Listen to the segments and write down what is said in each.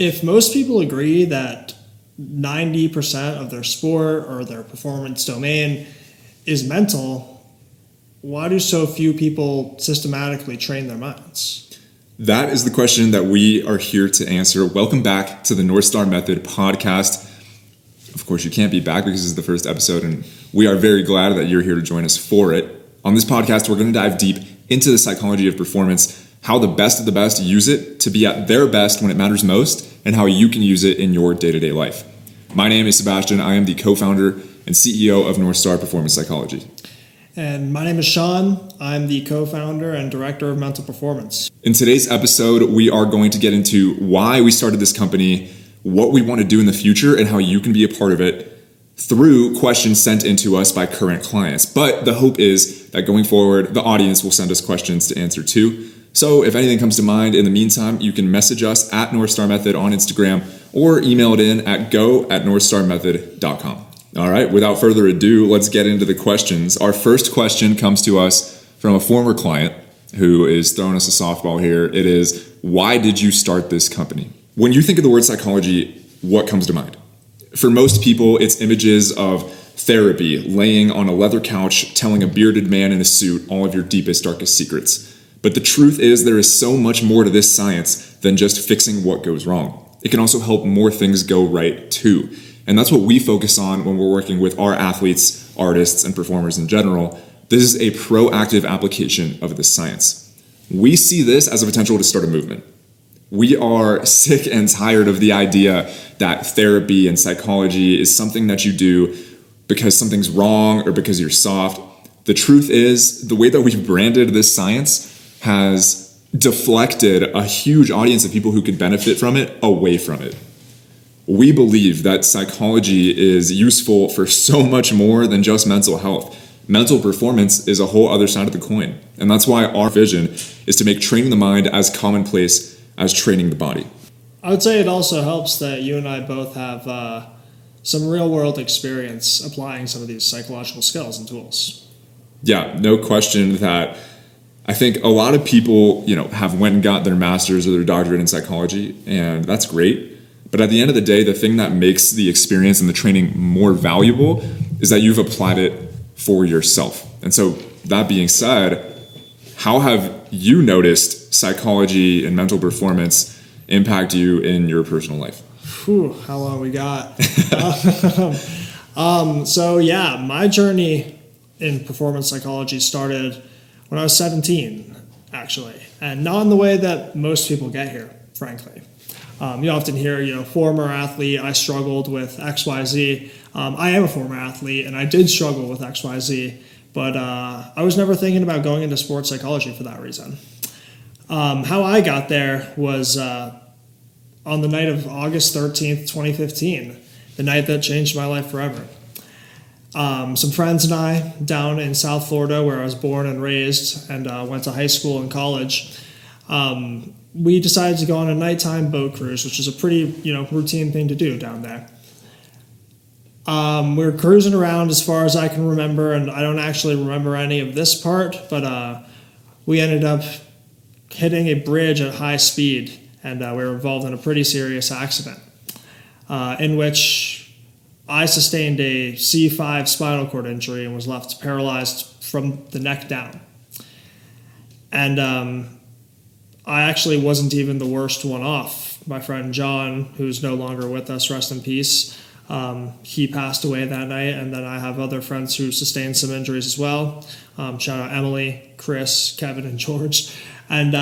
If most people agree that 90% of their sport or their performance domain is mental, why do so few people systematically train their minds? That is the question that we are here to answer. Welcome back to the North Star Method podcast. Of course, you can't be back because this is the first episode, and we are very glad that you're here to join us for it. On this podcast, we're going to dive deep into the psychology of performance, how the best of the best use it to be at their best when it matters most, and how you can use it in your day-to-day life. My name is Sebastian. I am the co-founder and CEO of North Star Performance Psychology. And my name is Sean. I'm the co-founder and director of Mental Performance. In today's episode, we are going to get into why we started this company, what we want to do in the future, and how you can be a part of it through questions sent in to us by current clients. But the hope is that going forward, the audience will send us questions to answer too. So if anything comes to mind in the meantime, you can message us at North Star Method on Instagram or email it in at go@northstarmethod.com. All right, without further ado, let's get into the questions. Our first question comes to us from a former client who is throwing us a softball here. It is, why did you start this company? When you think of the word psychology, what comes to mind? For most people, it's images of therapy, laying on a leather couch, telling a bearded man in a suit all of your deepest, darkest secrets. But the truth is there is so much more to this science than just fixing what goes wrong. It can also help more things go right too. And that's what we focus on when we're working with our athletes, artists, and performers in general. This is a proactive application of this science. We see this as a potential to start a movement. We are sick and tired of the idea that therapy and psychology is something that you do because something's wrong or because you're soft. The truth is, the way that we've branded this science has deflected a huge audience of people who could benefit from it away from it. We believe that psychology is useful for so much more than just mental health. Mental performance is a whole other side of the coin. And that's why our vision is to make training the mind as commonplace as training the body. I would say it also helps that you and I both have some real-world experience applying some of these psychological skills and tools. Yeah, no question that I think a lot of people, have went and got their master's or their doctorate in psychology, and that's great. But at the end of the day, the thing that makes the experience and the training more valuable is that you've applied it for yourself. And so that being said, how have you noticed psychology and mental performance impact you in your personal life? How long we got? My journey in performance psychology started when I was 17, actually. And not in the way that most people get here, frankly. You often hear, former athlete, I struggled with XYZ. I am a former athlete, and I did struggle with XYZ, but I was never thinking about going into sports psychology for that reason. How I got there was on the night of August 13th, 2015, the night that changed my life forever. Some friends and I down in South Florida, where I was born and raised and went to high school and college, we decided to go on a nighttime boat cruise, which is a pretty, routine thing to do down there. We were cruising around as far as I can remember, and I don't actually remember any of this part, but we ended up hitting a bridge at high speed, and we were involved in a pretty serious accident in which I sustained a C5 spinal cord injury and was left paralyzed from the neck down. And I actually wasn't even the worst one off. My friend John, who's no longer with us, rest in peace, he passed away that night, and then I have other friends who sustained some injuries as well. Shout out Emily, Chris, Kevin, and George. And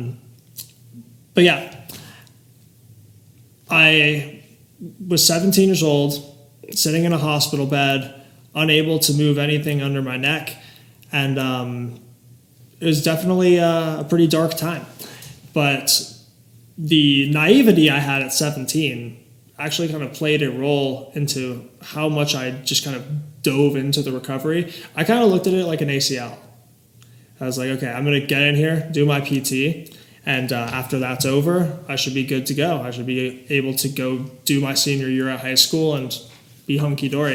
I was 17 years old, sitting in a hospital bed, unable to move anything under my neck, and it was definitely a pretty dark time. But the naivety I had at 17 actually kind of played a role into how much I just kind of dove into the recovery. I kind of looked at it like an ACL. I was like, okay, I'm going to get in here, do my PT, and after that's over, I should be good to go. I should be able to go do my senior year at high school and be hunky-dory.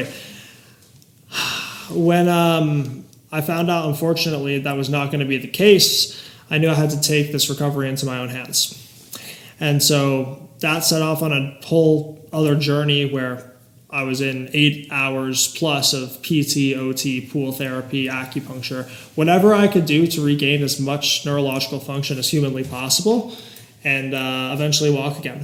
When I found out, unfortunately, that was not going to be the case, I knew I had to take this recovery into my own hands. And so that set off on a whole other journey where I was in 8 hours plus of PT, OT, pool therapy, acupuncture, whatever I could do to regain as much neurological function as humanly possible, and eventually walk again.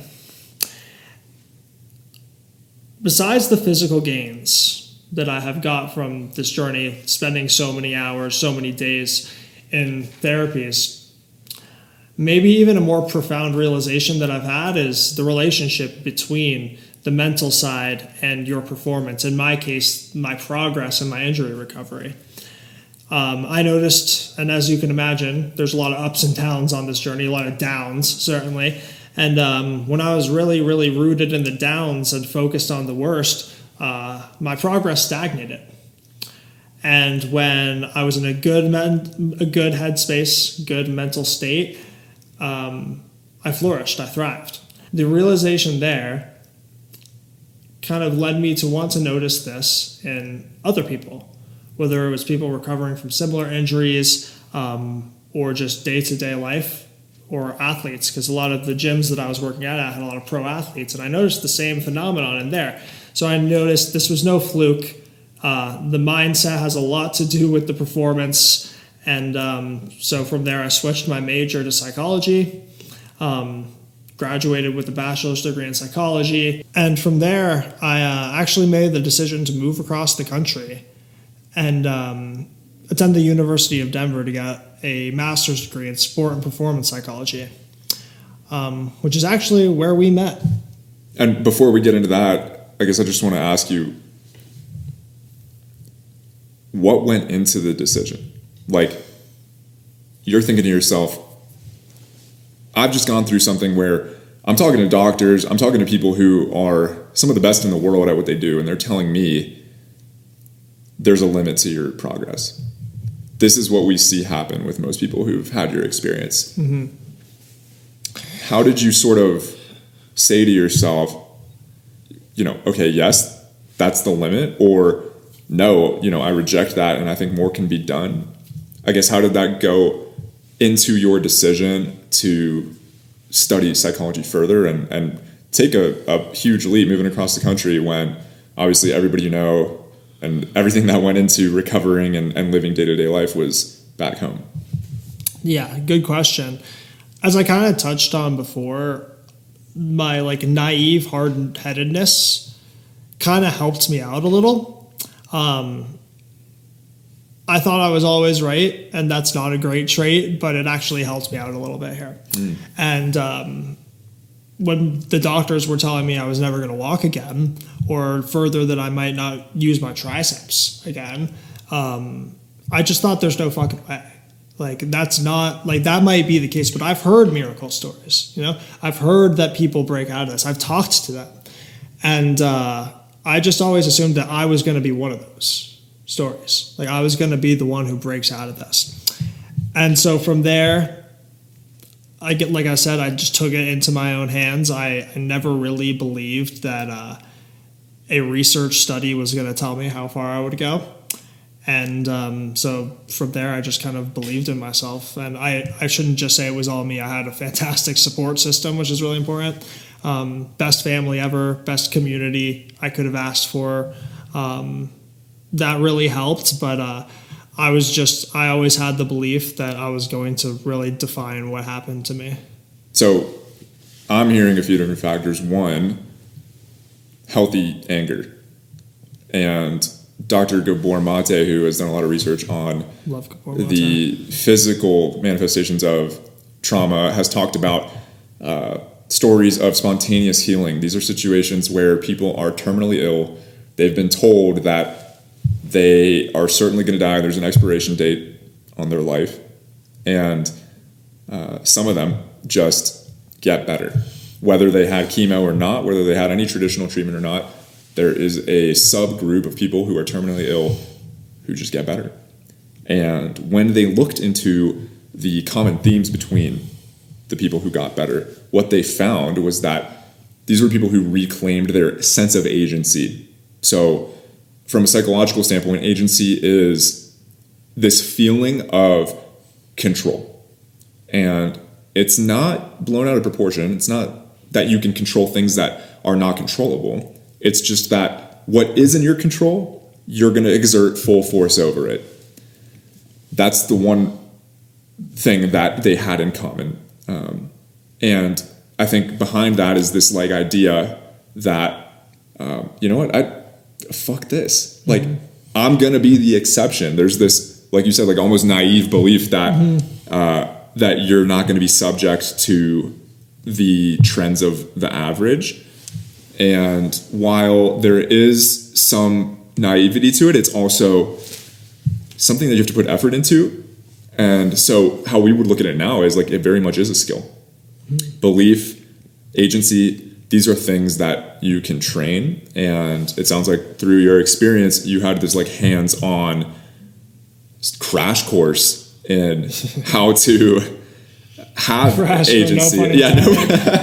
Besides the physical gains that I have got from this journey, spending so many hours, so many days in therapies, maybe even a more profound realization that I've had is the relationship between the mental side and your performance. In my case, my progress and my injury recovery. I noticed, and as you can imagine, there's a lot of ups and downs on this journey, a lot of downs, certainly. And when I was really, really rooted in the downs and focused on the worst, my progress stagnated. And when I was in a good headspace, good mental state, I flourished, I thrived. The realization there kind of led me to want to notice this in other people, whether it was people recovering from similar injuries or just day-to-day life, or athletes, because a lot of the gyms that I was working at, I had a lot of pro athletes, and I noticed the same phenomenon in there. So I noticed this was no fluke. The mindset has a lot to do with the performance, and so from there I switched my major to psychology, graduated with a bachelor's degree in psychology, and from there I actually made the decision to move across the country and attend the University of Denver to get a master's degree in sport and performance psychology, which is actually where we met. And before we get into that, I guess I just want to ask you, what went into the decision? Like, you're thinking to yourself, I've just gone through something where I'm talking to doctors, I'm talking to people who are some of the best in the world at what they do, and they're telling me there's a limit to your progress. This is what we see happen with most people who've had your experience. Mm-hmm. How did you sort of say to yourself, okay, yes, that's the limit, or no, I reject that and I think more can be done? I guess, how did that go into your decision to study psychology further and take a huge leap moving across the country when obviously everybody and everything that went into recovering and living day-to-day life was back home? Yeah, good question. As I kind of touched on before, my naive hard-headedness kind of helped me out a little. I thought I was always right, and that's not a great trait, but it actually helped me out a little bit here. And when the doctors were telling me I was never going to walk again, or further that I might not use my triceps again, I just thought there's no fucking way. That's not, that might be the case, but I've heard miracle stories, I've heard that people break out of this. I've talked to them. And I just always assumed that I was going to be one of those stories. I was going to be the one who breaks out of this. And so from there, I just took it into my own hands. I never really believed that a research study was going to tell me how far I would go. And so from there, I just kind of believed in myself. And I shouldn't just say it was all me. I had a fantastic support system, which is really important. Best family ever, best community I could have asked for. That really helped, but I always had the belief that I was going to really define what happened to me. So I'm hearing a few different factors. One, healthy anger. And Dr. Gabor Mate, who has done a lot of research on the physical manifestations of trauma, has talked about stories of spontaneous healing. These are situations where people are terminally ill. They've been told that they are certainly going to die. There's an expiration date on their life. And some of them just get better. Whether they had chemo or not, whether they had any traditional treatment or not, there is a subgroup of people who are terminally ill who just get better. And when they looked into the common themes between the people who got better, what they found was that these were people who reclaimed their sense of agency. So from a psychological standpoint, agency is this feeling of control. And it's not blown out of proportion. It's not that you can control things that are not controllable. It's just that what is in your control, you're going to exert full force over it. That's the one thing that they had in common. And I think behind that is this like idea that, you know what, fuck this. Like, I'm going to be the exception. There's this, like you said, like almost naive belief that, that you're not going to be subject to the trends of the average. And while there is some naivety to it, it's also something that you have to put effort into. And so how we would look at it now is like it very much is a skill. Belief, agency, these are things that you can train. And it sounds like through your experience, you had this like hands-on crash course in how to have Crash, agency. no pun Yeah, no.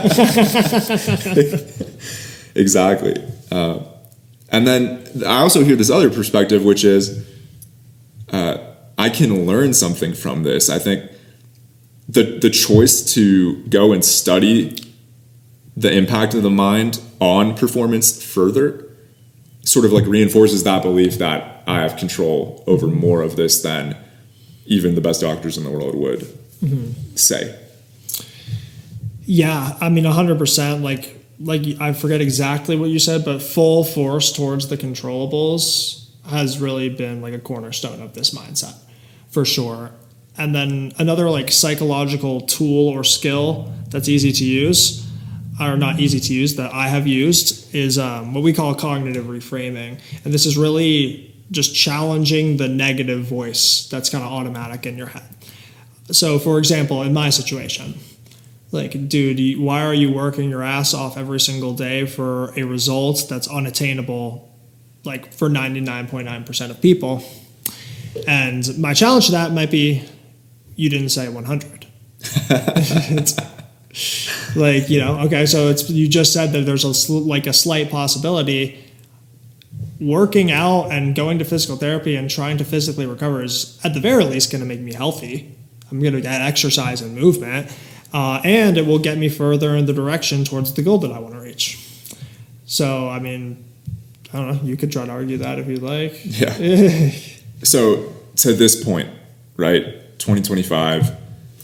Exactly. And then I also hear this other perspective, which is I can learn something from this. I think the choice to go and study the impact of the mind on performance further sort of like reinforces that belief that I have control over more of this than even the best doctors in the world would say. Yeah, I mean, 100%. Like I forget exactly what you said, but full force towards the controllables has really been like a cornerstone of this mindset, for sure. And then another like psychological tool or skill that's easy to use, or not easy to use, that I have used is what we call cognitive reframing. And this is really just challenging the negative voice that's kind of automatic in your head. So for example, in my situation, like, dude, why are you working your ass off every single day for a result that's unattainable, like for 99.9% of people? And my challenge to that might be, you didn't say 100. It's like, you know, okay, so you just said that there's a slight possibility. Working out and going to physical therapy and trying to physically recover is at the very least going to make me healthy. I'm going to get exercise and movement. And it will get me further in the direction towards the goal that I want to reach. So, I mean, I don't know. You could try to argue that if you'd like. Yeah. So, to this point, right, 2025,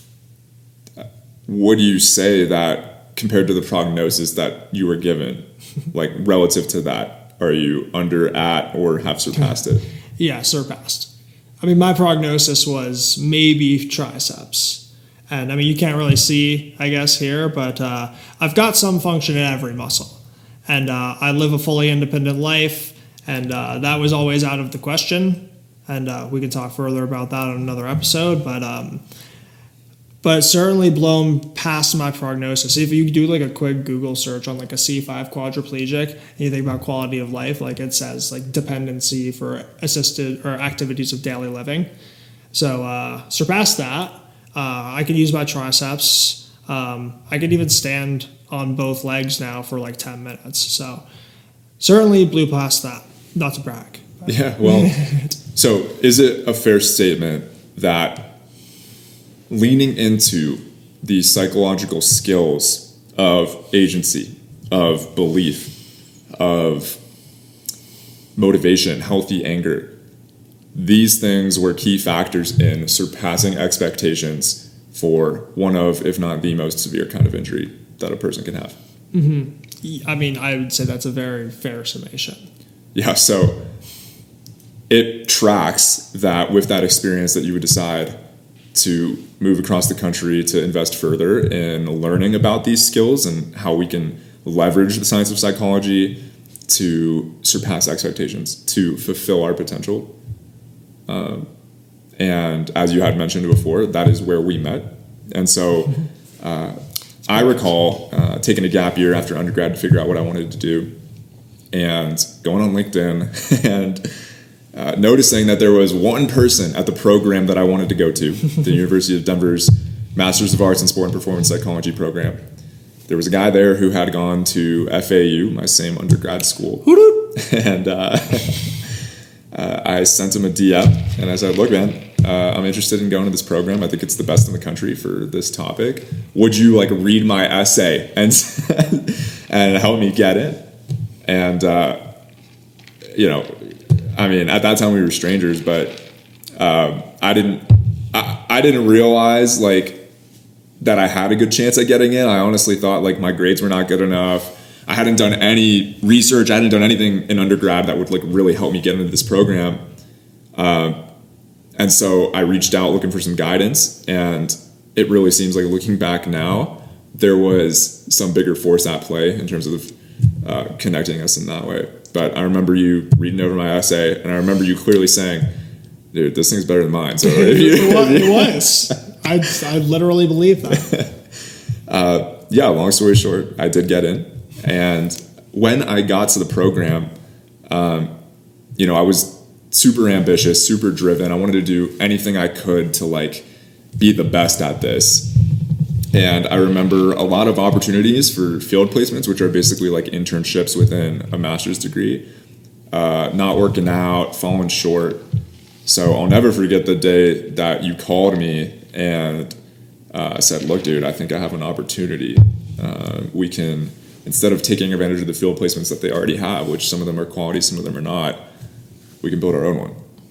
would you say that compared to the prognosis that you were given, like relative to that, are you under, at, or have surpassed it? Yeah, surpassed. I mean, my prognosis was maybe triceps. And I mean, you can't really see, I guess, here, but I've got some function in every muscle. And I live a fully independent life, and that was always out of the question. And we can talk further about that on another episode, but certainly blown past my prognosis. If you do like a quick Google search on like a C5 quadriplegic, and you think about quality of life, like it says like dependency for assisted or activities of daily living. So surpassed that. I can use my triceps. I can even stand on both legs now for like 10 minutes. So certainly blew past that. Not to brag. But. Yeah, well, so is it a fair statement that leaning into the psychological skills of agency, of belief, of motivation, healthy anger, these things were key factors in surpassing expectations for one of, if not the most severe kind of injury that a person can have? I mean, I would say that's a very fair summation. Yeah, so it tracks that with that experience that you would decide to move across the country to invest further in learning about these skills and how we can leverage the science of psychology to surpass expectations, to fulfill our potential. And as you had mentioned before, that is where we met. And so I recall taking a gap year after undergrad to figure out what I wanted to do and going on LinkedIn and noticing that there was one person at the program that I wanted to go to, the University of Denver's Masters of Arts in Sport and Performance Psychology program. There was a guy there who had gone to FAU, my same undergrad school. And I sent him a DM and I said, look, man, I'm interested in going to this program. I think it's the best in the country for this topic. Would you like read my essay and and help me get it? And you know, I mean, at that time we were strangers, but I didn't realize like that I had a good chance at getting in. I honestly thought like my grades were not good enough. I hadn't done any research. I hadn't done anything in undergrad that would like really help me get into this program. And so I reached out looking for some guidance, and it really seems like, looking back now, there was some bigger force at play in terms of connecting us in that way. But I remember you reading over my essay, and I remember you clearly saying, dude, this thing's better than mine. So it was. I literally believe that. Yeah, long story short, I did get in. And when I got to the program, you know, I was super ambitious, super driven. I wanted to do anything I could to like be the best at this. And I remember a lot of opportunities for field placements, which are basically like internships within a master's degree, not working out, falling short. So I'll never forget the day that you called me and said, look, dude, I think I have an opportunity. We can, instead of taking advantage of the field placements that they already have, which some of them are quality, some of them are not, we can build our own one.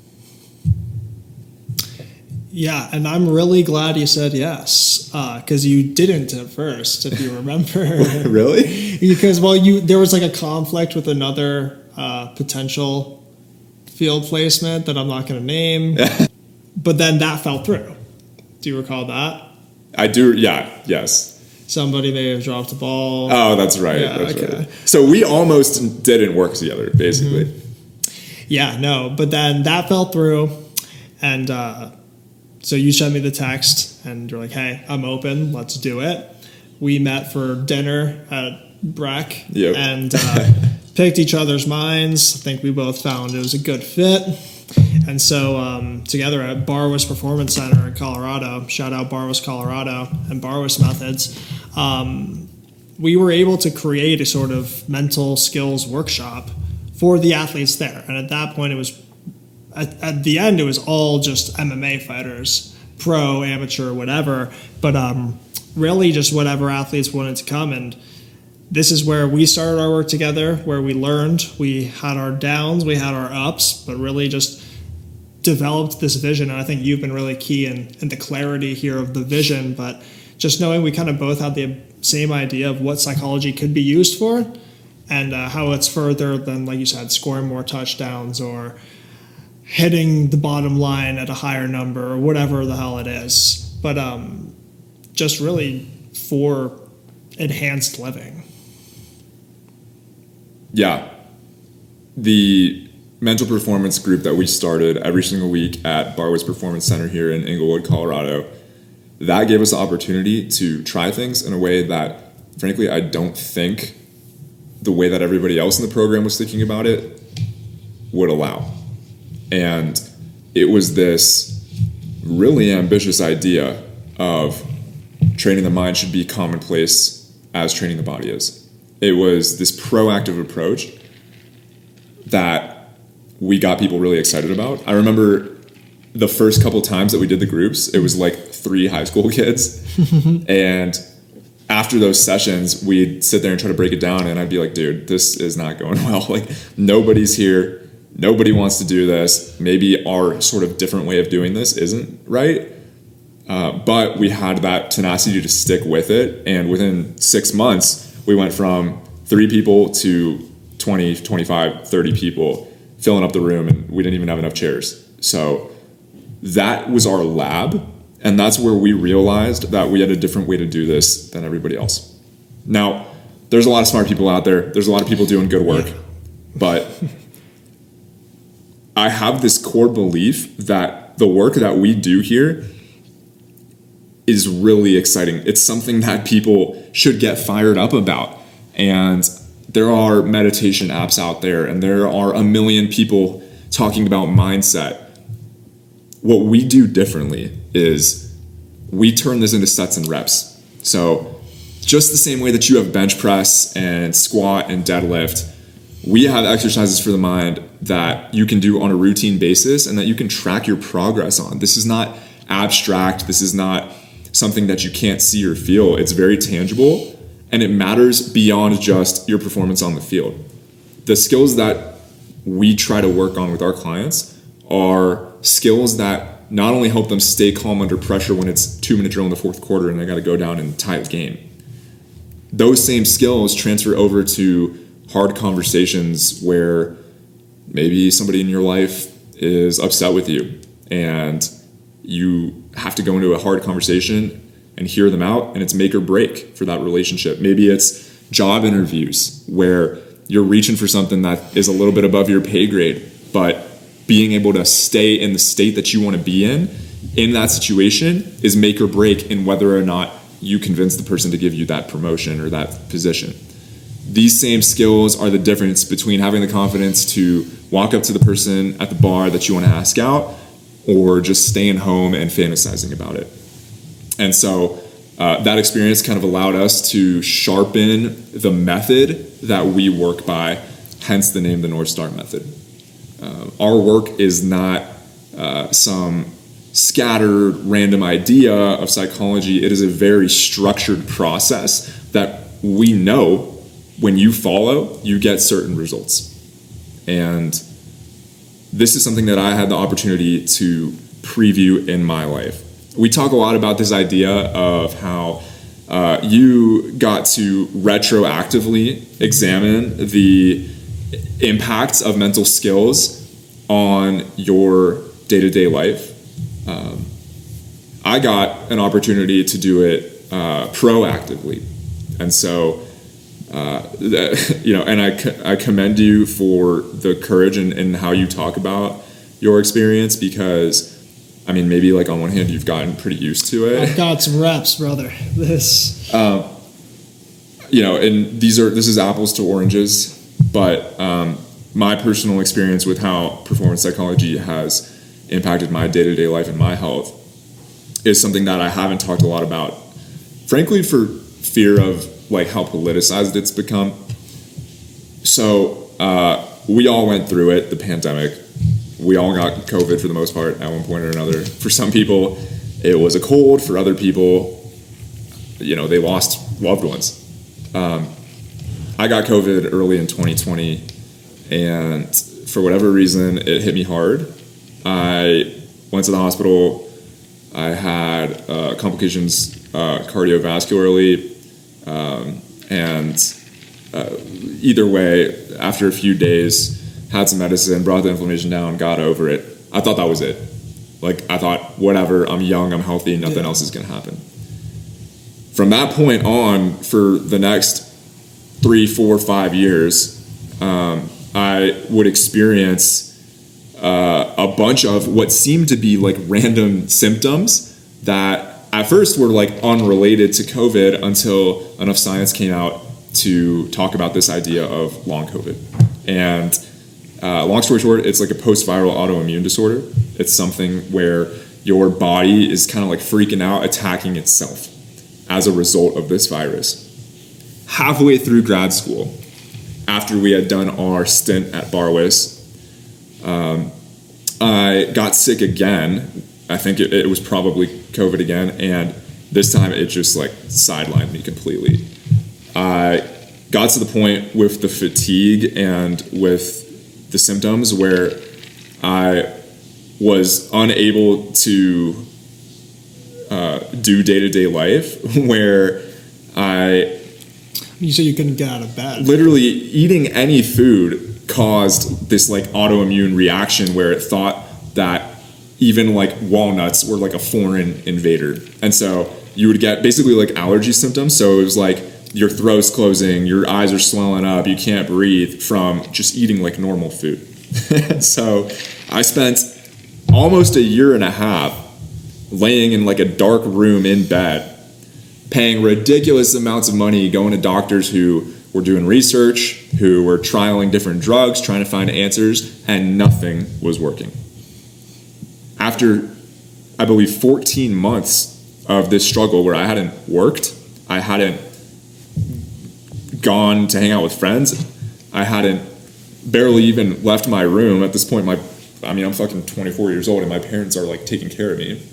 Yeah, and I'm really glad you said yes, because you didn't at first, if you remember. Really? Because, well, there was like a conflict with another potential field placement that I'm not going to name, but then that fell through. Do you recall that? I do, yeah, yes. Somebody may have dropped the ball. Oh, that's right. Yeah, that's okay. Right. So we almost didn't work together, basically. Mm-hmm. Yeah, no, but then that fell through, and so you sent me the text, and you're like, hey, I'm open, let's do it. We met for dinner at Breck, yep. And picked each other's minds. I think we both found it was a good fit. And so together at Barwis Performance Center in Colorado, shout out Barwis, Colorado, and Barwis Methods, we were able to create a sort of mental skills workshop for the athletes there. And at that point, it was, at the end, it was all just MMA fighters, pro, amateur, whatever, but really just whatever athletes wanted to come. And this is where we started our work together, where we learned, we had our downs, we had our ups, but really just developed this vision. And I think you've been really key in the clarity here of the vision, but just knowing we kind of both had the same idea of what psychology could be used for, and how it's further than, like you said, scoring more touchdowns or hitting the bottom line at a higher number or whatever the hell it is. But just really for enhanced living. Yeah. The mental performance group that we started every single week at Barwis Performance Center here in Englewood, Colorado, that gave us the opportunity to try things in a way that, frankly, I don't think the way that everybody else in the program was thinking about it would allow. And it was this really ambitious idea of training the mind should be commonplace as training the body is. It was this proactive approach that we got people really excited about. I remember the first couple times that we did the groups, it was like 3 high school kids. And after those sessions, we'd sit there and try to break it down, and I'd be like, dude, this is not going well. Like, nobody's here. Nobody wants to do this. Maybe our sort of different way of doing this isn't right. But we had that tenacity to stick with it. And within 6 months, we went from 3 people to 20, 25, 30 people filling up the room, and we didn't even have enough chairs. So that was our lab. And that's where we realized that we had a different way to do this than everybody else. Now, there's a lot of smart people out there. There's a lot of people doing good work. But I have this core belief that the work that we do here is really exciting. It's something that people should get fired up about. And there are meditation apps out there, and there are a million people talking about mindset. What we do differently is we turn this into sets and reps. So just the same way that you have bench press and squat and deadlift, we have exercises for the mind that you can do on a routine basis and that you can track your progress on. This is not abstract. This is not something that you can't see or feel. It's very tangible, and it matters beyond just your performance on the field. The skills that we try to work on with our clients are skills that not only help them stay calm under pressure when it's 2-minute drill in the fourth quarter and they got to go down and tie the game. Those same skills transfer over to hard conversations where maybe somebody in your life is upset with you and you have to go into a hard conversation and hear them out, and it's make or break for that relationship. Maybe it's job interviews where you're reaching for something that is a little bit above your pay grade, but being able to stay in the state that you want to be in that situation is make or break in whether or not you convince the person to give you that promotion or that position. These same skills are the difference between having the confidence to walk up to the person at the bar that you want to ask out or just staying home and fantasizing about it. And so that experience kind of allowed us to sharpen the method that we work by, hence the name, the North Star Method. Our work is not some scattered random idea of psychology. It is a very structured process that we know when you follow, you get certain results. And this is something that I had the opportunity to preview in my life. We talk a lot about this idea of how you got to retroactively examine the impacts of mental skills on your day-to-day life. I got an opportunity to do it proactively. And so, and I commend you for the courage and how you talk about your experience, because I mean, maybe like on one hand you've gotten pretty used to it. I've got some reps, brother. And this is apples to oranges, but my personal experience with how performance psychology has impacted my day-to-day life and my health is something that I haven't talked a lot about, frankly, for fear of like how politicized it's become. So we all went through it, the pandemic. We all got COVID for the most part at one point or another. For some people, it was a cold. For other people, they lost loved ones. I got COVID early in 2020, and for whatever reason, it hit me hard. I went to the hospital. I had complications cardiovascularly, and either way, after a few days, had some medicine, brought the inflammation down, got over it. I thought that was it. Like, I thought, whatever, I'm young, I'm healthy, nothing else is going to happen. From that point on, for the next 3, 4, 5 years, I would experience a bunch of what seemed to be like random symptoms that at first were like unrelated to COVID until enough science came out to talk about this idea of long COVID. And long story short, it's like a post-viral autoimmune disorder. It's something where your body is kind of like freaking out, attacking itself as a result of this virus. Halfway through grad school, after we had done our stint at Barwis, I got sick again. I think it was probably COVID again, and this time it just like sidelined me completely. I got to the point with the fatigue and with the symptoms where I was unable to do day-to-day life, where You said you couldn't get out of bed. Literally eating any food caused this like autoimmune reaction where it thought that even like walnuts were like a foreign invader. And so you would get basically like allergy symptoms. So it was like your throat's closing, your eyes are swelling up, you can't breathe from just eating like normal food. So I spent almost a year and a half laying in like a dark room in bed, paying ridiculous amounts of money, going to doctors who were doing research, who were trialing different drugs, trying to find answers, and nothing was working. After, I believe, 14 months of this struggle where I hadn't worked, I hadn't gone to hang out with friends, I hadn't barely even left my room. At this point, I'm fucking 24 years old and my parents are like taking care of me.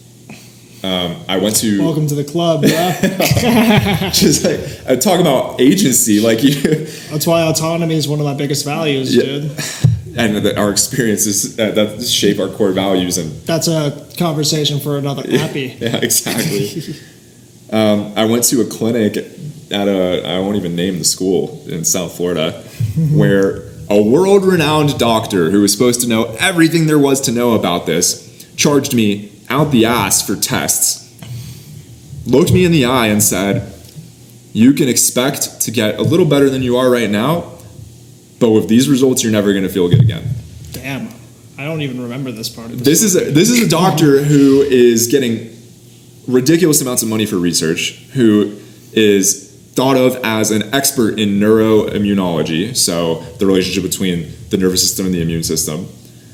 I went to Welcome to the club, yeah. just like I talk about agency, like That's why autonomy is one of my biggest values, dude. And that our experiences that shape our core values, and That's a conversation for another happy. yeah, exactly. I went to a clinic at I won't even name the school in South Florida, where a world-renowned doctor who was supposed to know everything there was to know about this charged me out the ass for tests, looked me in the eye and said, you can expect to get a little better than you are right now, but with these results, you're never going to feel good again. Damn, I don't even remember this part of This is a doctor who is getting ridiculous amounts of money for research, who is thought of as an expert in neuroimmunology, so the relationship between the nervous system and the immune system.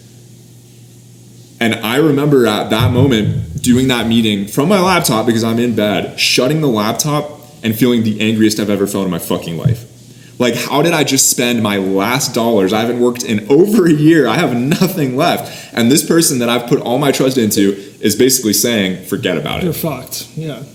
And I remember at that moment doing that meeting from my laptop because I'm in bed, shutting the laptop and feeling the angriest I've ever felt in my fucking life. Like, how did I just spend my last dollars? I haven't worked in over a year. I have nothing left. And this person that I've put all my trust into is basically saying, forget about it. You're fucked, yeah.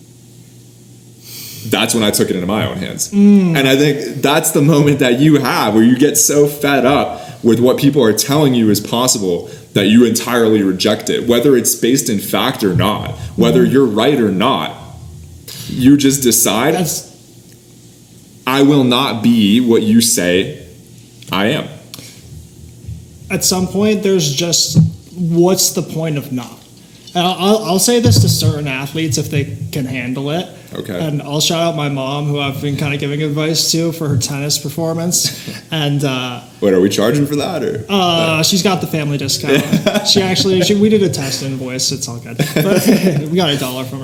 That's when I took it into my own hands. And I think that's the moment that you have where you get so fed up with what people are telling you is possible that you entirely reject it, whether it's based in fact or not, whether you're right or not. You just decide, I will not be what you say I am. At some point, there's just, what's the point of not? And I'll say this to certain athletes if they can handle it. Okay. And I'll shout out my mom, who I've been kind of giving advice to for her tennis performance. And What, are we charging for that, or? she's got the family discount. We did a test invoice. It's all good. But we got $1 from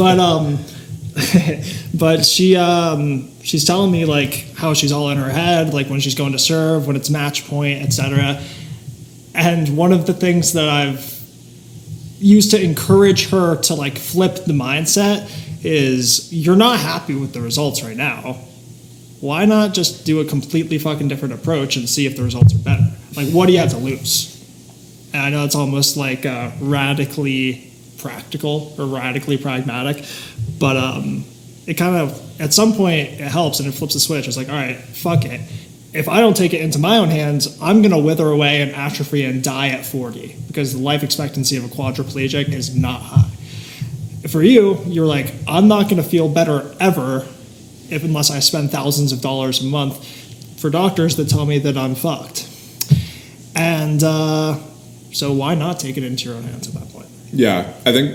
her. But she's telling me like how she's all in her head, like when she's going to serve, when it's match point, etc. And one of the things that I've used to encourage her to like flip the mindset is, you're not happy with the results right now. Why not just do a completely fucking different approach and see if the results are better? Like, what do you have to lose? And I know it's almost like radically practical or radically pragmatic, but it kind of, at some point, it helps and it flips the switch. It's like, all right, fuck it. If I don't take it into my own hands, I'm going to wither away and atrophy and die at 40 because the life expectancy of a quadriplegic is not high. For you, you're like, I'm not going to feel better ever unless I spend thousands of dollars a month for doctors that tell me that I'm fucked. And so why not take it into your own hands at that point? Yeah, I think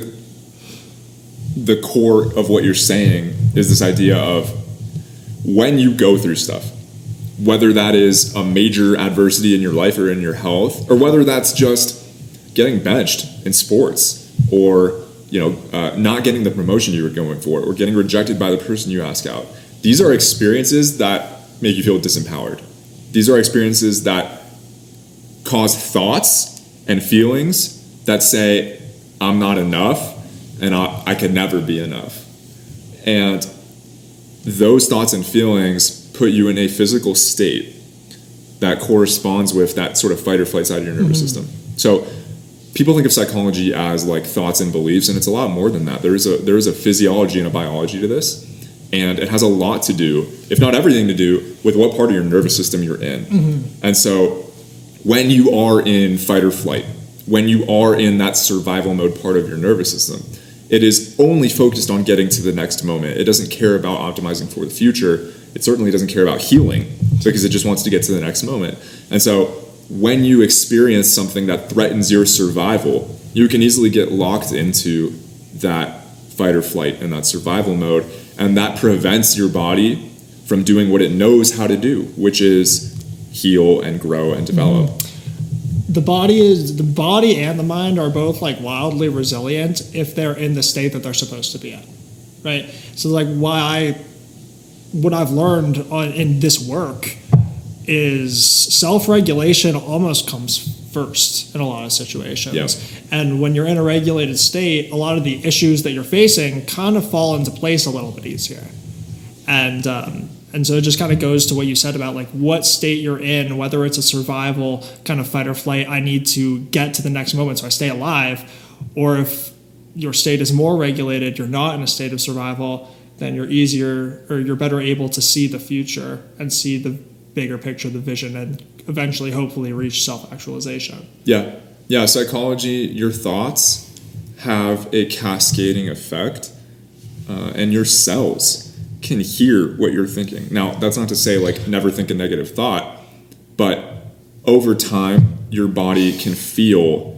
the core of what you're saying is this idea of when you go through stuff, whether that is a major adversity in your life or in your health, or whether that's just getting benched in sports, or not getting the promotion you were going for, or getting rejected by the person you ask out. These are experiences that make you feel disempowered. These are experiences that cause thoughts and feelings that say, I'm not enough, and I could never be enough. And those thoughts and feelings put you in a physical state that corresponds with that sort of fight or flight side of your nervous system. So people think of psychology as like thoughts and beliefs, and it's a lot more than that. There is a physiology and a biology to this, and it has a lot to do, if not everything to do, with what part of your nervous system you're in. And so when you are in fight or flight, when you are in that survival mode part of your nervous system, it is only focused on getting to the next moment. It doesn't care about optimizing for the future. It certainly doesn't care about healing because it just wants to get to the next moment. And so when you experience something that threatens your survival, you can easily get locked into that fight or flight and that survival mode, and that prevents your body from doing what it knows how to do, which is heal and grow and develop. The body and the mind are both like wildly resilient if they're in the state that they're supposed to be in, right? So like what I've learned in this work is self-regulation almost comes first in a lot of situations. Yeah. And when you're in a regulated state, a lot of the issues that you're facing kind of fall into place a little bit easier. And And so it just kind of goes to what you said about like what state you're in, whether it's a survival kind of fight or flight, I need to get to the next moment so I stay alive, or if your state is more regulated, you're not in a state of survival, then you're better able to see the future and see the bigger picture, the vision, and eventually hopefully reach self-actualization. Yeah, psychology, your thoughts have a cascading effect, and your cells can hear what you're thinking. Now, that's not to say like never think a negative thought, but over time, your body can feel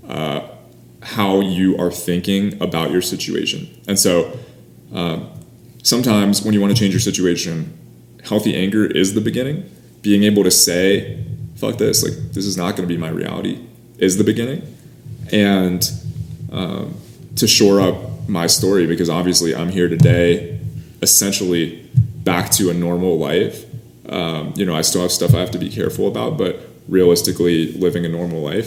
how you are thinking about your situation. And so sometimes when you want to change your situation, healthy anger is the beginning. Being able to say, fuck this, like this is not going to be my reality, is the beginning. And to shore up my story, because obviously I'm here today essentially back to a normal life. I still have stuff I have to be careful about, but realistically living a normal life.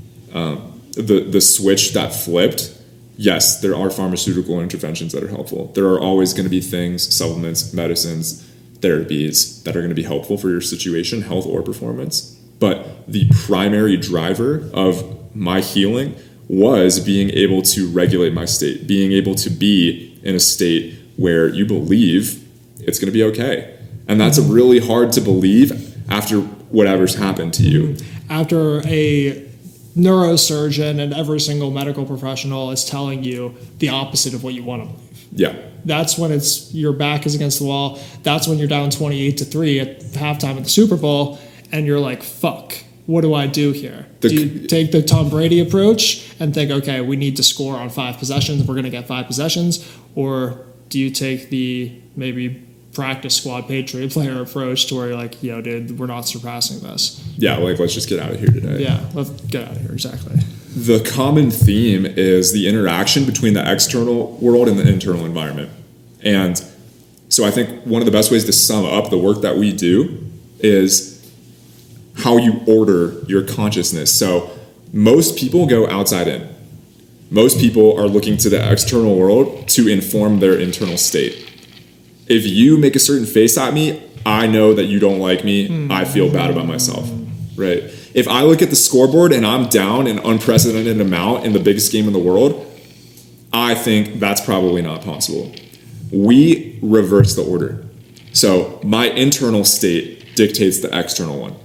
The switch that flipped, yes, there are pharmaceutical interventions that are helpful. There are always going to be things, supplements, medicines, therapies that are going to be helpful for your situation, health or performance. But the primary driver of my healing was being able to regulate my state, being able to be in a state where you believe it's going to be okay. And that's really hard to believe after whatever's happened to you. After a neurosurgeon and every single medical professional is telling you the opposite of what you want to believe. Yeah. That's when your back is against the wall. That's when you're down 28-3 at halftime of the Super Bowl, and you're like, fuck, what do I do here? Do you take the Tom Brady approach and think, okay, we need to score on 5 possessions, we're going to get 5 possessions? Or do you take the maybe practice squad Patriot player approach to where you're like, yo, dude, we're not surpassing this? Yeah, like, let's just get out of here today. Yeah, let's get out of here, exactly. The common theme is the interaction between the external world and the internal environment. And so I think one of the best ways to sum up the work that we do is how you order your consciousness. So most people go outside in. Most people are looking to the external world to inform their internal state. If you make a certain face at me, I know that you don't like me. I feel bad about myself, right? If I look at the scoreboard and I'm down an unprecedented amount in the biggest game in the world, I think that's probably not possible. We reverse the order. So my internal state dictates the external one.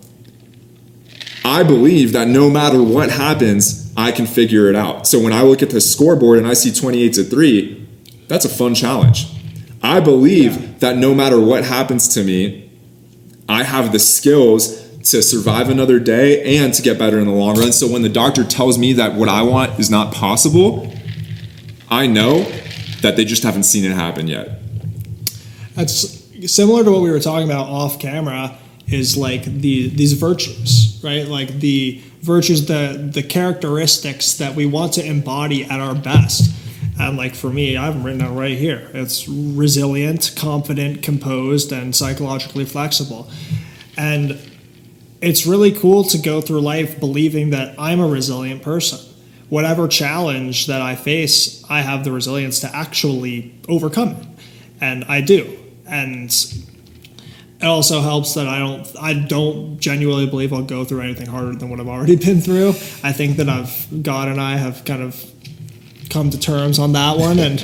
I believe that no matter what happens, I can figure it out. So when I look at the scoreboard and I see 28-3, that's a fun challenge. I believe that no matter what happens to me, I have the skills to survive another day and to get better in the long run. So when the doctor tells me that what I want is not possible, I know that they just haven't seen it happen yet. That's similar to what we were talking about off camera, is like these virtues, right? Like the virtues, the characteristics that we want to embody at our best. And like for me, I have them written out right here. It's resilient, confident, composed, and psychologically flexible. And it's really cool to go through life believing that I'm a resilient person. Whatever challenge that I face, I have the resilience to actually overcome it. And I do. And it also helps that I don't genuinely believe I'll go through anything harder than what I've already been through. I think that God and I have kind of come to terms on that one. And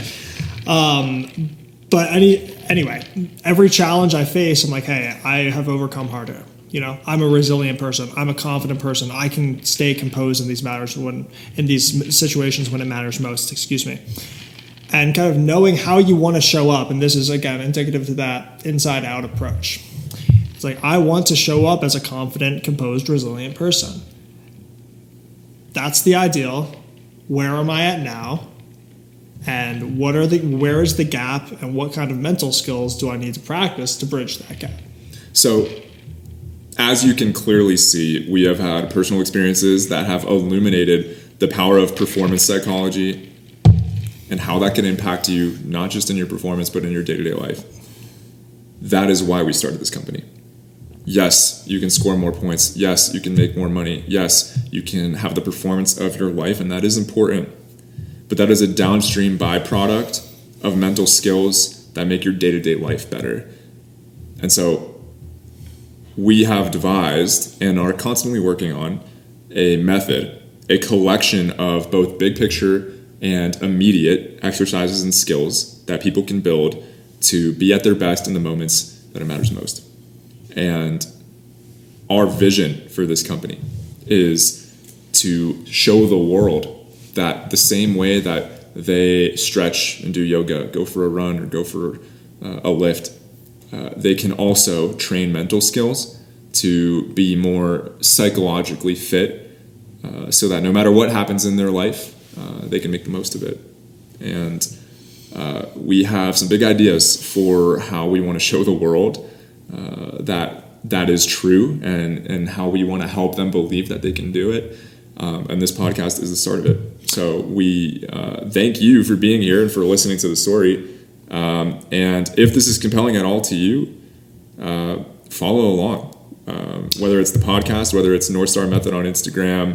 but anyway, every challenge I face, I'm like, hey, I have overcome harder. I'm a resilient person. I'm a confident person. I can stay composed in these situations when it matters most. Excuse me. And kind of knowing how you want to show up, and this is again indicative to that inside-out approach. It's like, I want to show up as a confident, composed, resilient person. That's the ideal. Where am I at now? And where is the gap, and what kind of mental skills do I need to practice to bridge that gap? So, as you can clearly see, we have had personal experiences that have illuminated the power of performance psychology and how that can impact you, not just in your performance, but in your day-to-day life. That is why we started this company. Yes, you can score more points. Yes, you can make more money. Yes, you can have the performance of your life, and that is important. But that is a downstream byproduct of mental skills that make your day-to-day life better. And so we have devised and are constantly working on a method, a collection of both big picture and immediate exercises and skills that people can build to be at their best in the moments that it matters most. And our vision for this company is to show the world that the same way that they stretch and do yoga, go for a run or go for a lift, they can also train mental skills to be more psychologically fit, so that no matter what happens in their life, they can make the most of it. And we have some big ideas for how we want to show the world that is true, and how we want to help them believe that they can do it. And this podcast is the start of it. So we thank you for being here and for listening to the story. And if this is compelling at all to you, follow along. Whether it's the podcast, whether it's North Star Method on Instagram,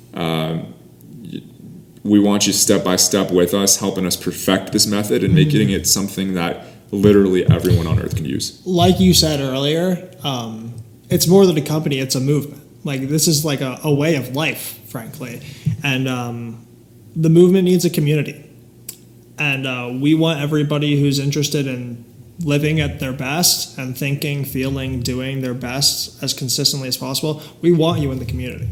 we want you step by step with us, helping us perfect this method and making it something that literally everyone on earth can use. Like you said earlier, it's more than a company, it's a movement. Like, this is like a way of life, frankly. And the movement needs a community. And we want everybody who's interested in living at their best and thinking, feeling, doing their best as consistently as possible, we want you in the community.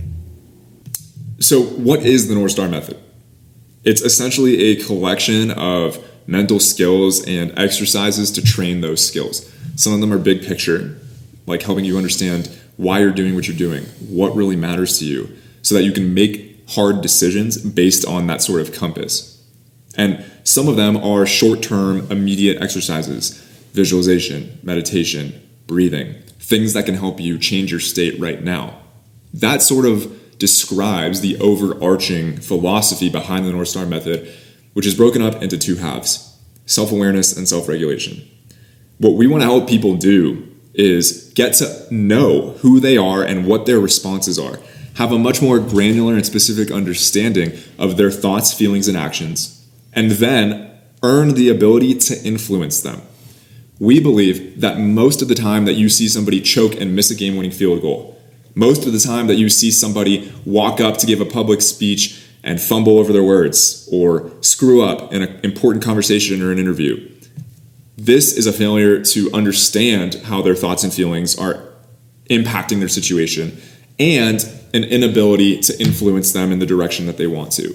So what is the North Star Method? It's essentially a collection of mental skills and exercises to train those skills. Some of them are big picture, like helping you understand why you're doing what you're doing, what really matters to you, so that you can make hard decisions based on that sort of compass. And some of them are short-term, immediate exercises, visualization, meditation, breathing, things that can help you change your state right now. That sort of describes the overarching philosophy behind the North Star Method, which is broken up into two halves: self-awareness and self-regulation. What we want to help people do is get to know who they are and what their responses are, have a much more granular and specific understanding of their thoughts, feelings, and actions, and then earn the ability to influence them. We believe that most of the time that you see somebody choke and miss a game-winning field goal, most of the time that you see somebody walk up to give a public speech and fumble over their words or screw up in an important conversation or an interview, this is a failure to understand how their thoughts and feelings are impacting their situation and an inability to influence them in the direction that they want to.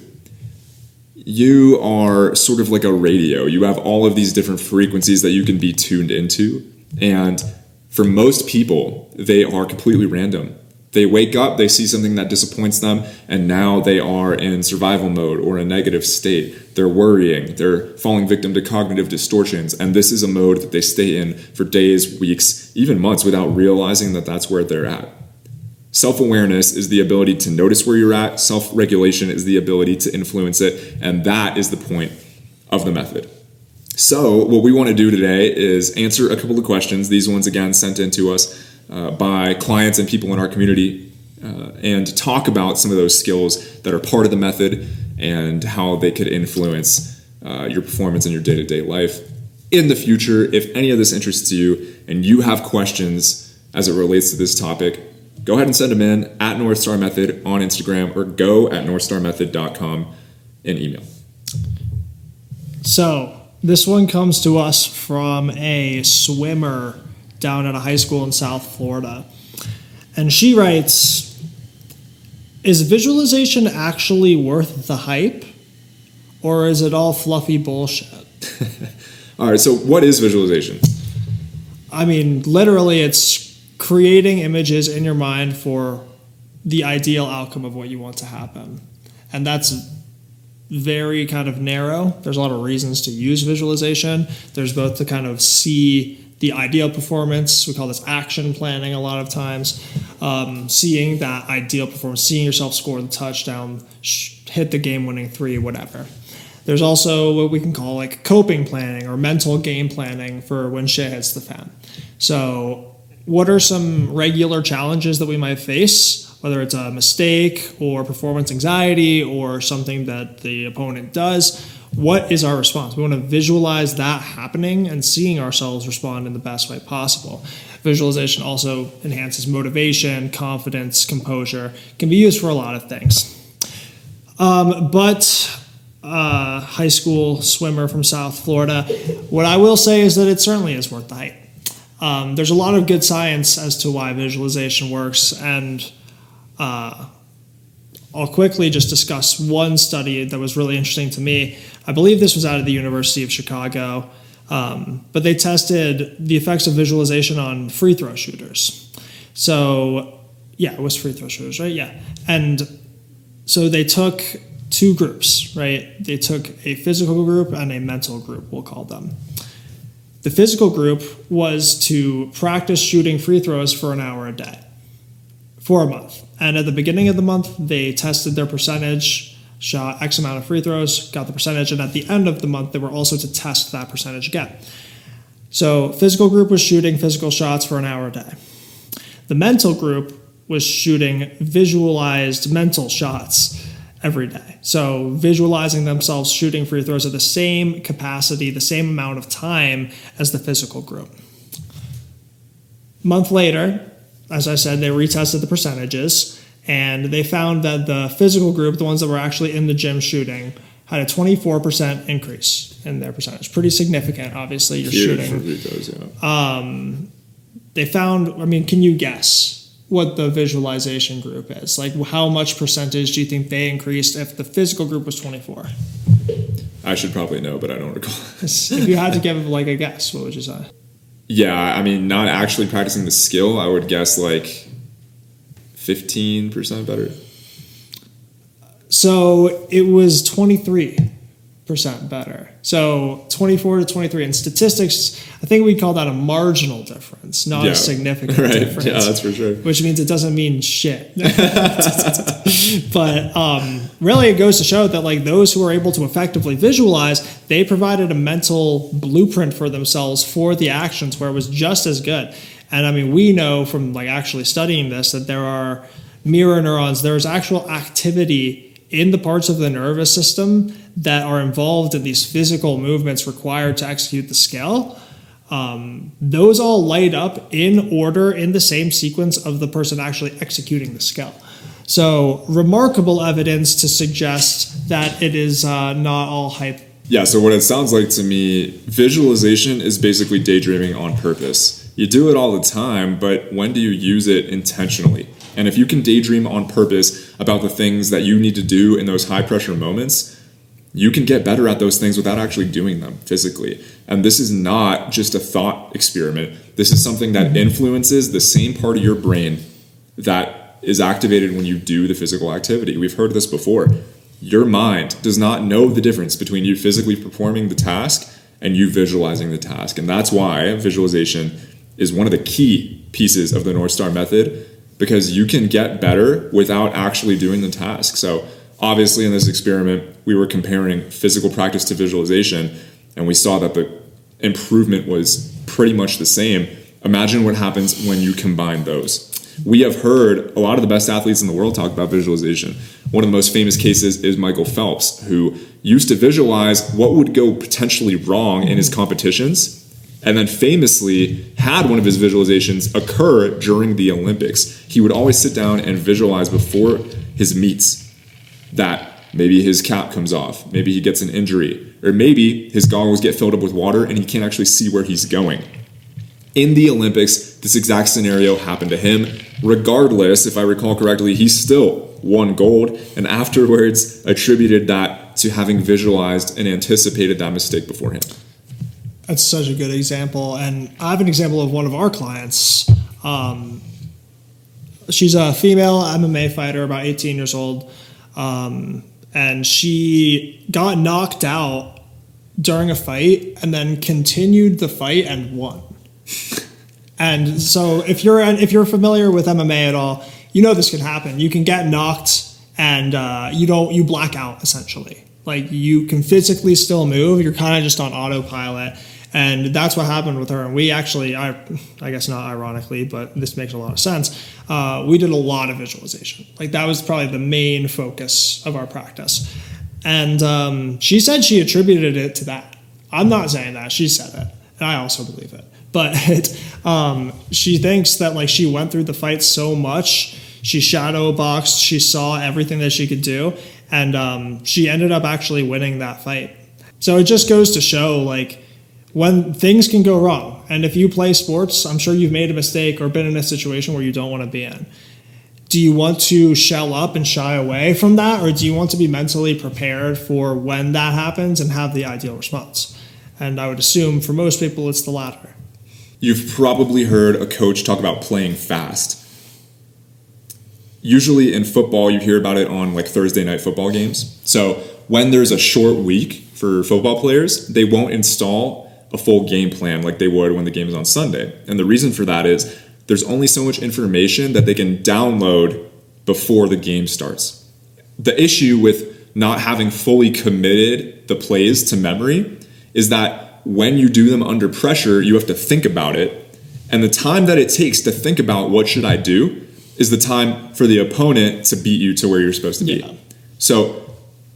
You are sort of like a radio. You have all of these different frequencies that you can be tuned into. And for most people, they are completely random. They wake up, they see something that disappoints them, and now they are in survival mode or a negative state. They're worrying, they're falling victim to cognitive distortions, and this is a mode that they stay in for days, weeks, even months without realizing that that's where they're at. Self-awareness is the ability to notice where you're at. Self-regulation is the ability to influence it, and that is the point of the method. So what we want to do today is answer a couple of questions. These ones, again, sent in to us by clients and people in our community, and talk about some of those skills that are part of the method and how they could influence your performance in your day-to-day life in the future. If any of this interests you and you have questions as it relates to this topic, go ahead and send them in at North Star Method on Instagram or go@northstarmethod.com in email. So this one comes to us from a swimmer down at a high school in South Florida. And she writes, is visualization actually worth the hype, or is it all fluffy bullshit? All right, so what is visualization? I mean, literally, it's creating images in your mind for the ideal outcome of what you want to happen. And that's very kind of narrow. There's a lot of reasons to use visualization. There's both to kind of see the ideal performance, we call this action planning a lot of times, seeing that ideal performance, seeing yourself score the touchdown, hit the game-winning three, whatever. There's also what we can call like coping planning or mental game planning for when shit hits the fan. So what are some regular challenges that we might face, whether it's a mistake or performance anxiety or something that the opponent does? what is our response? We want to visualize that happening and seeing ourselves respond in the best way possible. Visualization also enhances motivation, confidence, composure, can be used for a lot of things. High school swimmer from South Florida, what I will say is that it certainly is worth the hype. There's a lot of good science as to why visualization works, and I'll quickly just discuss one study that was really interesting to me. I believe this was out of the University of Chicago, but they tested the effects of visualization on free throw shooters. So, yeah, it was free throw shooters, right? Yeah. And so they took two groups, right? They took a physical group and a mental group, we'll call them. The physical group was to practice shooting free throws for an hour a day for a month. And at the beginning of the month, they tested their percentage, shot X amount of free throws, got the percentage, and at the end of the month, they were also to test that percentage again. So physical group was shooting physical shots for an hour a day. The mental group was shooting visualized mental shots every day. So visualizing themselves shooting free throws at the same capacity, the same amount of time as the physical group. Month later, as I said, they retested the percentages, and they found that the physical group, the ones that were actually in the gym shooting, had a 24% increase in their percentage. Pretty significant, obviously. You're shooting. Those, yeah. They found, can you guess what the visualization group is? Like, how much percentage do you think they increased if the physical group was 24? I should probably know, but I don't recall. If you had to give like a guess, what would you say? Yeah, not actually practicing the skill, I would guess like 15% better. So it was 23% better. So 24 to 23. In statistics, I think we call that a marginal difference, not a significant difference. Yeah, that's for sure. Which means it doesn't mean shit. But really it goes to show that like those who are able to effectively visualize, they provided a mental blueprint for themselves for the actions where it was just as good. And we know from like actually studying this that there are mirror neurons, there's actual activity in the parts of the nervous system that are involved in these physical movements required to execute the skill. Those all light up in order in the same sequence of the person actually executing the skill. So remarkable evidence to suggest that it is not all hype. Yeah, so what it sounds like to me, visualization is basically daydreaming on purpose. You do it all the time, but when do you use it intentionally? And if you can daydream on purpose about the things that you need to do in those high pressure moments, you can get better at those things without actually doing them physically. And this is not just a thought experiment. This is something that influences the same part of your brain that is activated when you do the physical activity. We've heard this before. Your mind does not know the difference between you physically performing the task and you visualizing the task. And that's why visualization is one of the key pieces of the North Star method, because you can get better without actually doing the task. So obviously in this experiment, we were comparing physical practice to visualization, and we saw that the improvement was pretty much the same. Imagine what happens when you combine those. We have heard a lot of the best athletes in the world talk about visualization. One of the most famous cases is Michael Phelps, who used to visualize what would go potentially wrong in his competitions, and then famously had one of his visualizations occur during the Olympics. He would always sit down and visualize before his meets that maybe his cap comes off, maybe he gets an injury, or maybe his goggles get filled up with water and he can't actually see where he's going. In the Olympics, this exact scenario happened to him. Regardless, if I recall correctly, he still won gold, and afterwards attributed that to having visualized and anticipated that mistake beforehand. That's such a good example. And I have an example of one of our clients. She's a female MMA fighter, about 18 years old. And she got knocked out during a fight and then continued the fight and won. And so if you're familiar with MMA at all, you know this can happen. You can get knocked and you black out essentially. Like you can physically still move. You're kind of just on autopilot. And that's what happened with her. And we actually, I guess not ironically, but this makes a lot of sense. We did a lot of visualization. Like that was probably the main focus of our practice. And she said she attributed it to that. I'm not saying that. She said it. And I also believe it. But she thinks that like she went through the fight so much, she shadow boxed, she saw everything that she could do, and she ended up actually winning that fight. So it just goes to show like when things can go wrong. And if you play sports, I'm sure you've made a mistake or been in a situation where you don't want to be in. Do you want to shell up and shy away from that, or do you want to be mentally prepared for when that happens and have the ideal response? And I would assume for most people it's the latter. You've probably heard a coach talk about playing fast. Usually in football, you hear about it on like Thursday night football games. So when there's a short week for football players, they won't install a full game plan like they would when the game is on Sunday. And the reason for that is there's only so much information that they can download before the game starts. The issue with not having fully committed the plays to memory is that when you do them under pressure, you have to think about it. And the time that it takes to think about what should I do is the time for the opponent to beat you to where you're supposed to be. Yeah. So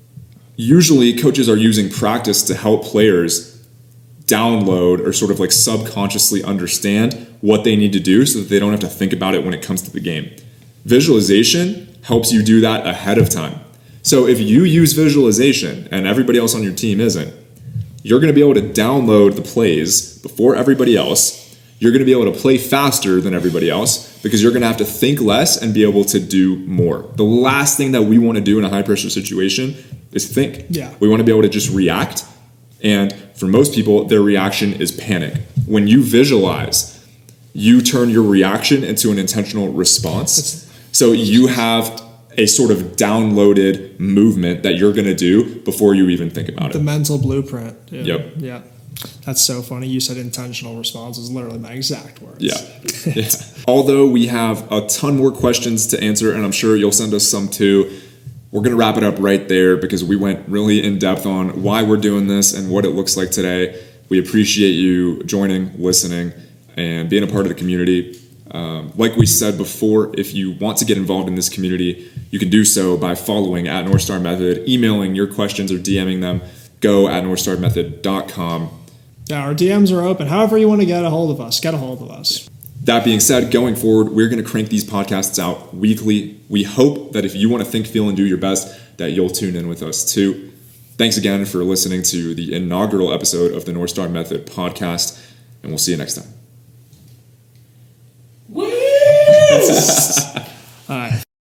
usually coaches are using practice to help players download or sort of like subconsciously understand what they need to do so that they don't have to think about it when it comes to the game. Visualization helps you do that ahead of time. So if you use visualization and everybody else on your team isn't, you're going to be able to download the plays before everybody else. You're going to be able to play faster than everybody else because you're going to have to think less and be able to do more. The last thing that we want to do in a high pressure situation is think. Yeah. We want to be able to just react. And for most people, their reaction is panic. When you visualize, you turn your reaction into an intentional response. So you have a sort of downloaded movement that you're going to do before you even think about it. The mental blueprint. Yeah. Yep. Yeah. That's so funny. You said intentional response is literally my exact words. Yeah. Although we have a ton more questions to answer, and I'm sure you'll send us some too, we're going to wrap it up right there because we went really in depth on why we're doing this and what it looks like today. We appreciate you joining, listening, and being a part of the community. Like we said before, if you want to get involved in this community, you can do so by following at North Star Method, emailing your questions or DMing them, go at northstarmethod.com. Yeah, our DMs are open. However you want to get a hold of us, get a hold of us. That being said, going forward, we're going to crank these podcasts out weekly. We hope that if you want to think, feel, and do your best, that you'll tune in with us too. Thanks again for listening to the inaugural episode of the North Star Method podcast, and we'll see you next time. All right.